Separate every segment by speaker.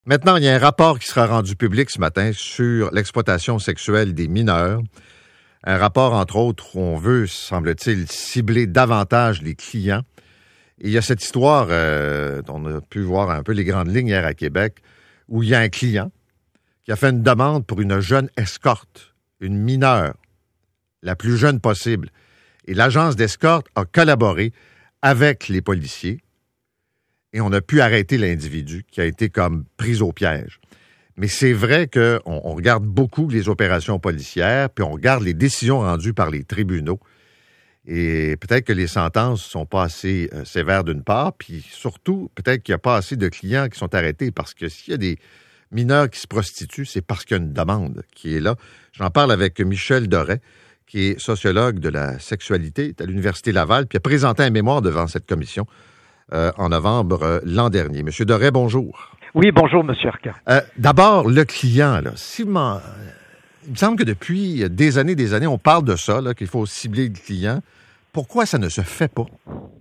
Speaker 1: Maintenant, il y a un rapport qui sera rendu public ce matin sur l'exploitation sexuelle des mineurs. Un rapport, entre autres, où on veut, semble-t-il, cibler davantage les clients. Et il y a cette histoire dont on a pu voir un peu les grandes lignes hier à Québec, où il y a un client qui a fait une demande pour une jeune escorte, une mineure, la plus jeune possible. Et l'agence d'escorte a collaboré avec les policiers et on a pu arrêter l'individu qui a été comme pris au piège. Mais c'est vrai qu'on regarde beaucoup les opérations policières, puis on regarde les décisions rendues par les tribunaux. Et peut-être que les sentences ne sont pas assez sévères d'une part, puis surtout, peut-être qu'il n'y a pas assez de clients qui sont arrêtés, parce que s'il y a des mineurs qui se prostituent, c'est parce qu'il y a une demande qui est là. J'en parle avec Michel Doré, qui est sociologue de la sexualité à l'Université Laval, puis a présenté un mémoire devant cette commission en novembre l'an dernier. Monsieur Doré, bonjour.
Speaker 2: Oui, bonjour, Monsieur Arcan.
Speaker 1: D'abord, le client, là, il me semble que depuis des années, on parle de ça, là, qu'il faut cibler le client. Pourquoi ça ne se fait pas?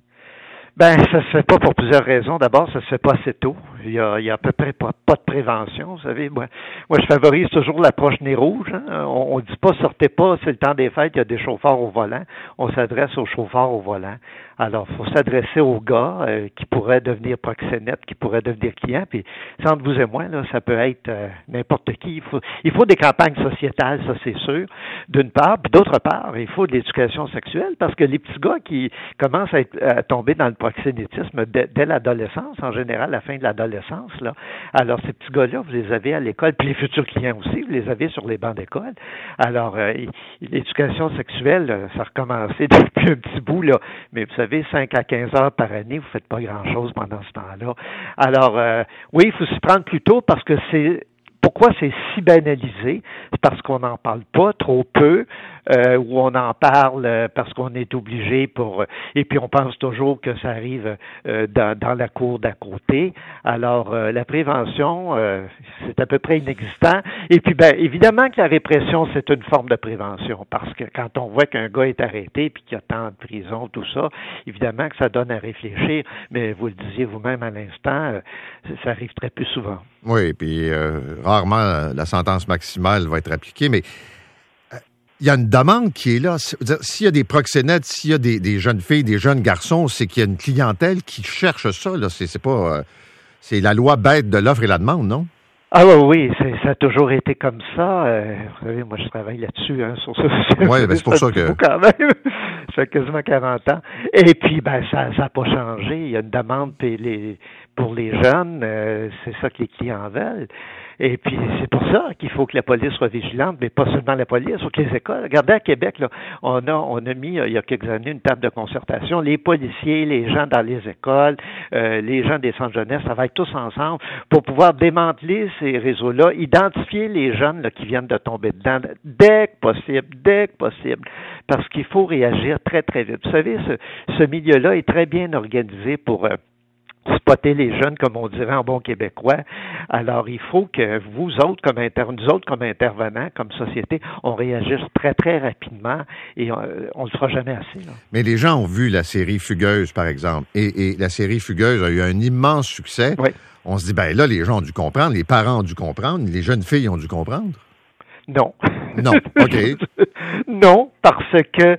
Speaker 2: Ben, ça se fait pas pour plusieurs raisons. D'abord, ça se fait pas assez tôt. Il y a à peu près pas de prévention. Vous savez, moi, je favorise toujours l'approche nez rouge. Hein. On dit pas sortez pas, c'est le temps des fêtes, il y a des chauffeurs au volant. On s'adresse aux chauffeurs au volant. Alors, il faut s'adresser aux gars qui pourraient devenir proxénètes, qui pourraient devenir clients. Puis, entre vous et moi, là, ça peut être n'importe qui. Il faut des campagnes sociétales, ça c'est sûr, d'une part. Puis d'autre part, il faut de l'éducation sexuelle parce que les petits gars qui commencent à tomber dans le proxénétisme dès l'adolescence, en général, la fin de l'adolescence, là. Alors, ces petits gars-là, vous les avez à l'école, puis les futurs clients aussi, vous les avez sur les bancs d'école. Alors, l'éducation sexuelle, ça a recommencé depuis un petit bout, là. Mais vous savez, 5 à 15 heures par année, vous ne faites pas grand-chose pendant ce temps-là. Alors, oui, il faut s'y prendre plus tôt parce que pourquoi c'est si banalisé? C'est parce qu'on n'en parle pas trop peu, ou on en parle parce qu'on est obligé et puis on pense toujours que ça arrive dans la cour d'à côté. Alors, la prévention, c'est à peu près inexistant. Et puis, ben, évidemment que la répression, c'est une forme de prévention, parce que quand on voit qu'un gars est arrêté puis qu'il y a tant de prison, tout ça, évidemment que ça donne à réfléchir, mais vous le disiez vous-même à l'instant, ça arrive très peu souvent.
Speaker 1: Oui, puis rarement la sentence maximale va être appliquée, mais il y a une demande qui est là. S'il y a des proxénètes, s'il y a des jeunes filles, des jeunes garçons, c'est qu'il y a une clientèle qui cherche ça. Là. C'est pas, c'est la loi bête de l'offre et la demande, non?
Speaker 2: Ah oui, ça a toujours été comme ça. Vous savez, moi je travaille là-dessus, hein, sur ça.
Speaker 1: Oui, ben c'est pour ça que...
Speaker 2: Quand même. Ça fait quasiment 40 ans. Et puis, ben ça n'a pas changé. Il y a une demande pour les jeunes, c'est ça que les clients veulent. Et puis, c'est pour ça qu'il faut que la police soit vigilante, mais pas seulement la police, il faut que les écoles. Regardez, à Québec, là, on a mis, il y a quelques années, une table de concertation. Les policiers, les gens dans les écoles, les gens des centres jeunesse travaillent tous ensemble pour pouvoir démanteler ces réseaux-là, identifier les jeunes là, qui viennent de tomber dedans dès que possible, parce qu'il faut réagir très, très vite. Vous savez, ce milieu-là est très bien organisé pour spotter les jeunes, comme on dirait en bon québécois. Alors, il faut que nous autres, comme intervenants, comme société, on réagisse très, très rapidement et on le fera jamais assez. Là.
Speaker 1: Mais les gens ont vu la série Fugueuse, par exemple, et la série Fugueuse a eu un immense succès. Oui. On se dit, ben là, les gens ont dû comprendre, les parents ont dû comprendre, les jeunes filles ont dû comprendre.
Speaker 2: Non.
Speaker 1: Non, OK.
Speaker 2: Non, parce que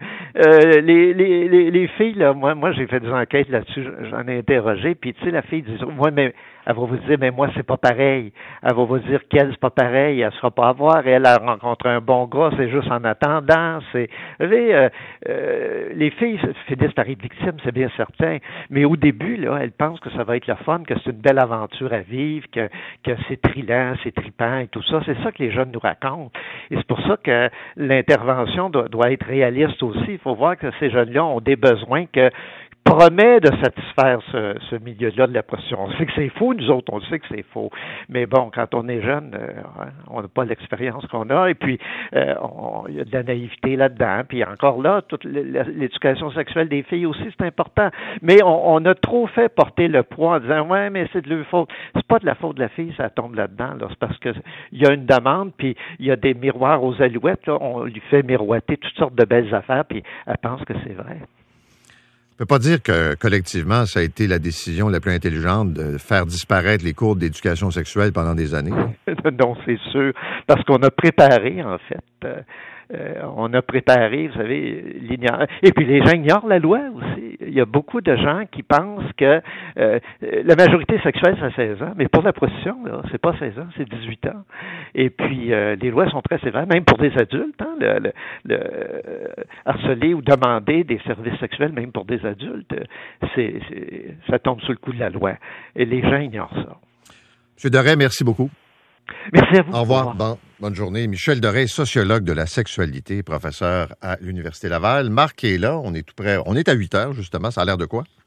Speaker 2: les filles, là, moi j'ai fait des enquêtes là-dessus, j'en ai interrogé, puis tu sais, la fille dit, moi, mais elle va vous dire, mais moi, c'est pas pareil. Elle va vous dire qu'elle, c'est pas pareil, elle sera pas à voir, elle a rencontré un bon gars, c'est juste en attendant, vous savez, les filles finissent par être victimes, c'est bien certain, mais au début, là, elles pensent que ça va être le fun, que c'est une belle aventure à vivre, que c'est thrillant, c'est trippant et tout ça, c'est ça que les jeunes nous racontent. Et c'est pour ça que l'intervention doit être réaliste aussi. Il faut voir que ces jeunes-là ont des besoins que promet de satisfaire ce milieu-là de la prostitution. On sait que c'est faux, nous autres, on sait que c'est faux. Mais bon, quand on est jeune, on n'a pas l'expérience qu'on a, et puis il y a de la naïveté là-dedans. Puis encore là, toute l'éducation sexuelle des filles aussi, c'est important. Mais on a trop fait porter le poids en disant, ouais, mais c'est de leur faute. C'est pas de la faute de la fille, ça tombe là-dedans. Là. C'est parce que il y a une demande, puis il y a des miroirs aux alouettes. Là. On lui fait miroiter toutes sortes de belles affaires, puis elle pense que c'est vrai.
Speaker 1: peut pas dire que, collectivement, ça a été la décision la plus intelligente de faire disparaître les cours d'éducation sexuelle pendant des années.
Speaker 2: Non, c'est sûr. Parce qu'on a préparé, en fait. On a préparé, vous savez, l'ignorance. Et puis les gens ignorent la loi aussi. Il y a beaucoup de gens qui pensent que la majorité sexuelle, c'est 16 ans, mais pour la prostitution, là, c'est pas 16 ans, c'est 18 ans. Et puis les lois sont très sévères, même pour des adultes. Hein, le harceler ou demander des services sexuels, même pour des adultes, ça tombe sous le coup de la loi. Et les gens ignorent ça.
Speaker 1: M. Doré, merci beaucoup.
Speaker 2: Merci à vous.
Speaker 1: Au revoir. Bonne journée. Michel Doré, sociologue de la sexualité, professeur à l'Université Laval. Marc est là. On est tout près. On est à 8 heures, justement. Ça a l'air de quoi?